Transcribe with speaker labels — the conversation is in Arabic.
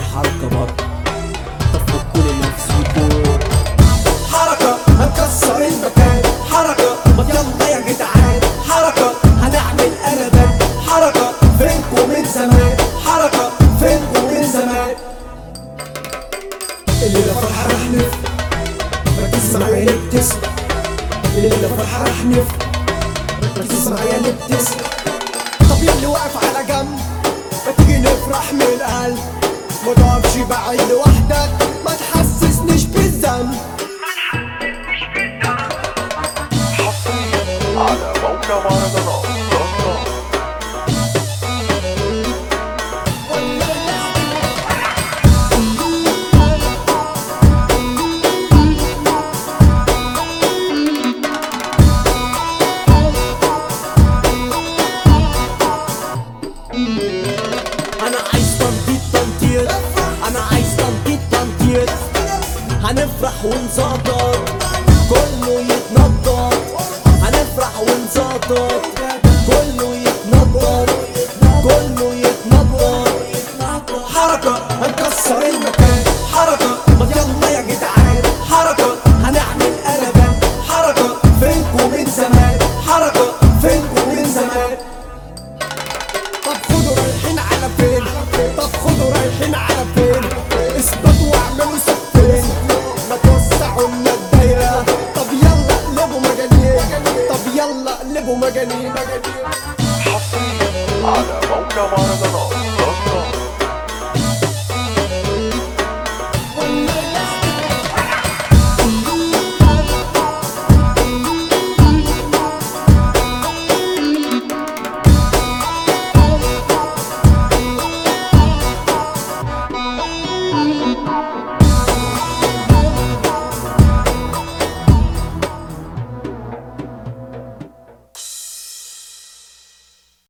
Speaker 1: حركة برضه تفكوا لنفسكوا. حركة هنكسر المكان، حركة ما يلا يا جدعان، حركة هنعمل قلبان، حركة فينكوا من زمان، حركة فينكوا من زمان. الليلة فرحة رح نفرح، ركز معايا اللي بتسمع. الليلة فرحة رح نفرح، ركز معايا اللي بتسمع. طب ياللي واقف على جنب ما تيجي نفرح من القلب، ما تقفش بعيد لوحدك، ما تحسسنيش بالذنب.
Speaker 2: على موقع مهرجانات.
Speaker 1: انا عايز تنطيط تنطيط، انا عايز تنطيط تنطيط. هنفرح ونزقطط كله يتنطط، هنفرح ونزقطط كله يتنطط، كله يتنطط. حركة هنكسر المكان، حركة ما يلا يا جدعان، حركة هنعمل قلبان، حركة فينكوا من زمان، حركة فينكوا من زمان. طب خدوا رايحين على فين؟ طب خدوا رايحين على فين؟ اثبتوا واعملوا سفين، ما توسعوا لنا الدايرة. طب يلا قلبوا مجانين، طب يلا قلبوا مجانين.
Speaker 2: حصريا على موقع مهرجانات.